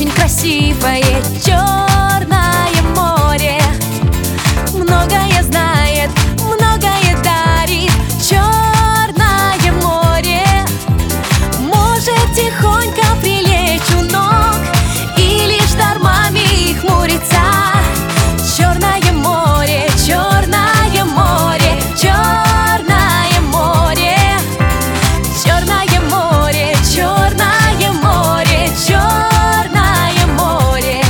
очень красивое Черное море. Многое знает, многое дарит Черное море. Может тихонько прилечь у ног или штормами хмурится. Черное море, Черное море, Черное море, Черное море, Черное море, Черное море.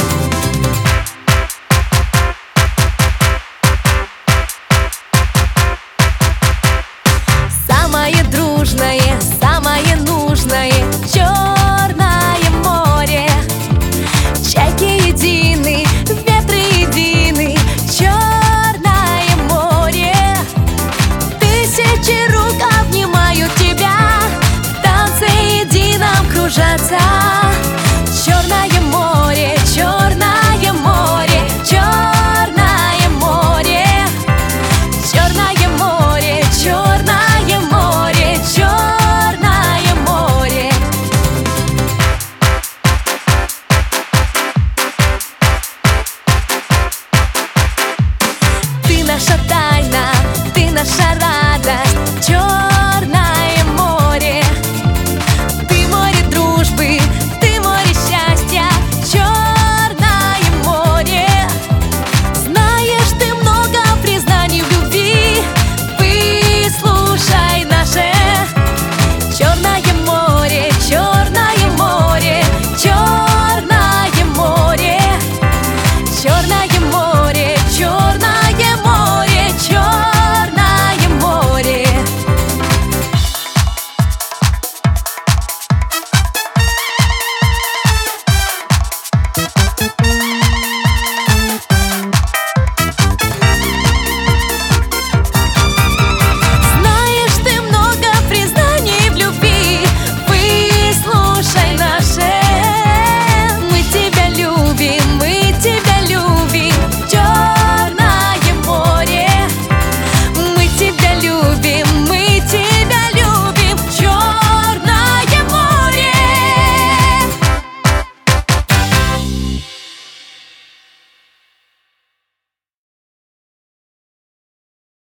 Самое дружное, самое нужное Черное море. Чайки едины, ветры едины, Черное море. Тысячи рук обнимают тебя, в танце едином кружатся.